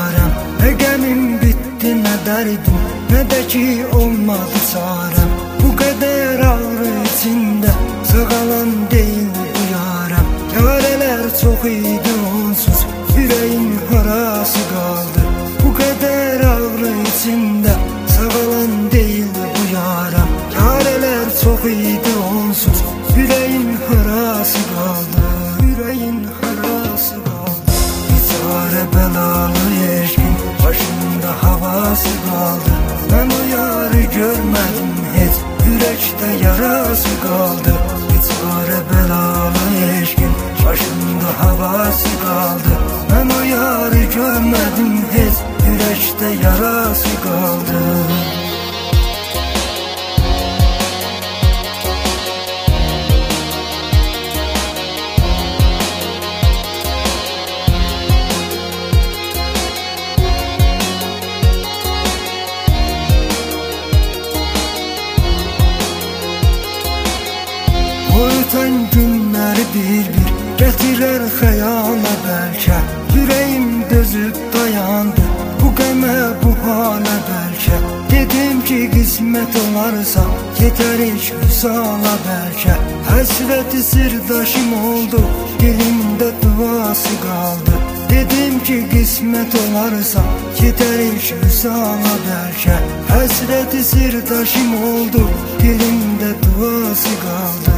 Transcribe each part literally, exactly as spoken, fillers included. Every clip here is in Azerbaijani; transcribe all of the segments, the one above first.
çarem. Ne gemim bitti, ne derdim, ne de ki olmadı çarem. Bu kadar ağrı içinde sığalan değil bu yarem. Yareler çok idi onsuz, yüreğin harası kaldı. Bu kadar ağrı içinde sığalan değil bu yarem. Yareler çok idi onsuz, yüreğin harası kaldı. Yüreğin harası kaldı. Biçare belalı eşkin başında havası kaldı. Ben o yarı görmedim hiç, yürekte yarası kaldı. Biçare belalı eşkin başında havası kaldı. Ben o yarı görmedim hiç, yürekte yarası kaldı. Öten günləri bir-bir gətirər xəyala bəlkə. Yüreğim dözüb dayandı bu qəmə, bu halə bəlkə. Dedim ki qismət olarsa yetərik hüsala bəlkə. Həsrəti sirdaşım oldu, dilimdə duası qaldı. Dedim ki qismət olarsa yetərik hüsala bəlkə. Həsrəti sirdaşım oldu, dilimdə duası qaldı.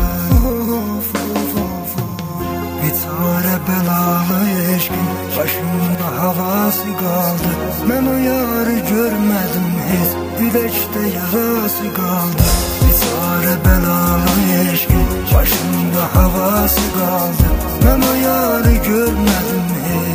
Biçare belalı eşkin başımda havası kaldı. Ben o yarı görmedim hiç, yürekte yarası kaldı. Biçare belalı eşkin başımda havası kaldı. Ben o yarı görmedim hiç.